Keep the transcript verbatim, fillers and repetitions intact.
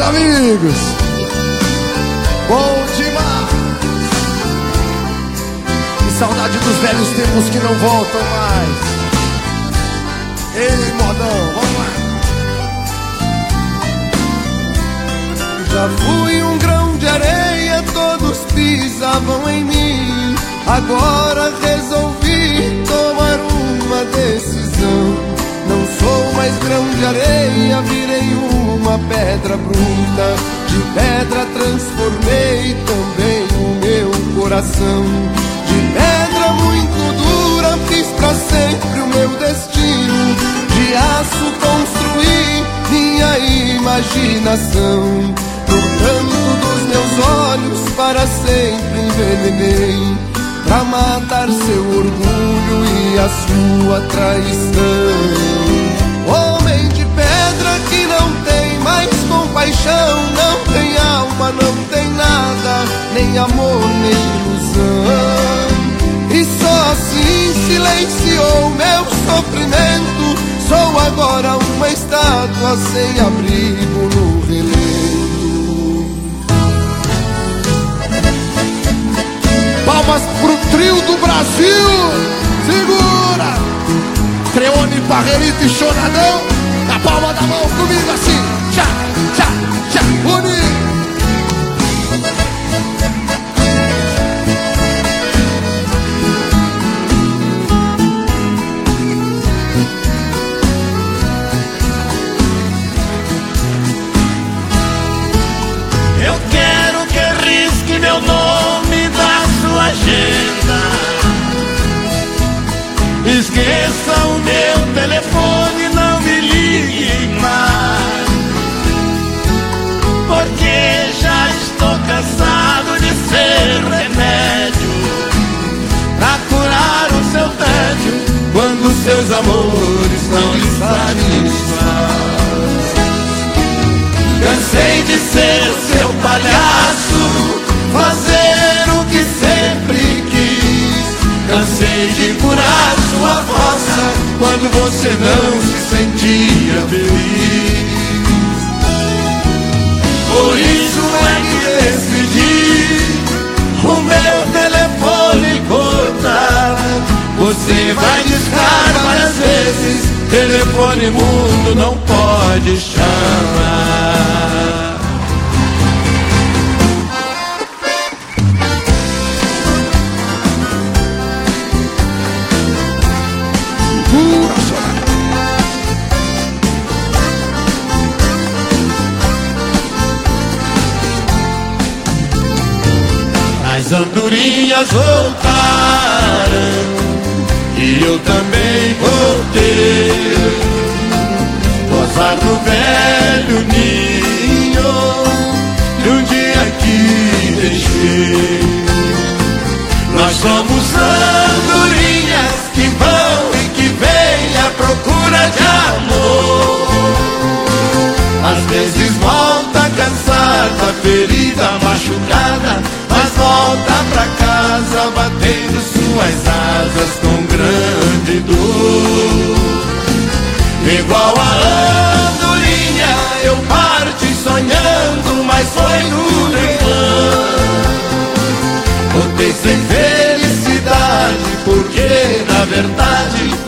amigos. Bom demais. Que saudade dos velhos tempos que não voltam mais. Ei, modão, vamos lá. Já fui um grão de areia, todos pisavam em mim. Agora resolvi tomar uma decisão. Não sou mais grão de areia, virei uma pedra bruta. De pedra transformei também o meu coração. De pedra muito dura fiz pra sempre o meu destino. De aço construí minha imaginação. No canto dos meus olhos para sempre envenenei, pra matar seu orgulho e a sua traição. Homem de pedra que não tem mais compaixão, não tem alma, não tem nada, nem amor, nem ilusão. E só assim silenciou meu sofrimento. Sou agora uma estátua sem abrigo no relento. Palmas pro trio do Brasil. Segura! Creone, Parrelito e Chonadão. Na palma da mão comigo assim. Tchá, tchá, tchá. Bonito. Eu quero que risque meu nome da sua agenda. Esqueça o meu telefone, não me ligue mais, porque já estou cansado de ser remédio pra curar o seu tédio, quando seus amores não lhe satisfazem. Cansei de ser seu palhaço, fazer o que sempre quis. Cansei de curar sua fossa quando você não se sentia feliz. Por isso é que decidi o meu telefone cortar. Você vai discar várias vezes, telefone mudo não pode chamar. As andorinhas voltaram e eu também voltei. Posar no velho ninho de um dia que deixei. Nós somos andorinhas que vão e que vêm à procura de amor. Às vezes volta cansada, ferida, machucada, mas volta pra casa batendo suas asas com grande dor. Igual a andorinha eu parti sonhando, mas foi no vão. Voltei sem felicidade, porque na verdade